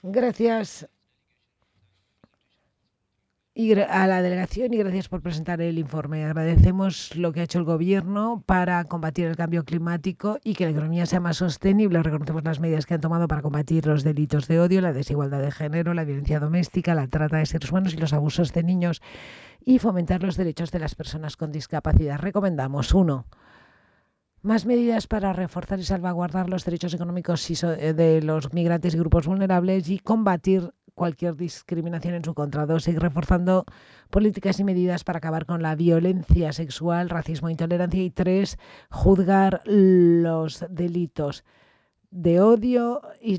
Gracias a la delegación y gracias por presentar el informe. Agradecemos lo que ha hecho el Gobierno para combatir el cambio climático y que la economía sea más sostenible. Reconocemos las medidas que han tomado para combatir los delitos de odio, la desigualdad de género, la violencia doméstica, la trata de seres humanos y los abusos de niños y fomentar los derechos de las personas con discapacidad. Recomendamos: 1. Más medidas para reforzar y salvaguardar los derechos económicos de los migrantes y grupos vulnerables y combatir cualquier discriminación en su contra. 2. Seguir reforzando políticas y medidas para acabar con la violencia sexual, racismo e intolerancia. Y 3. Juzgar los delitos de odio y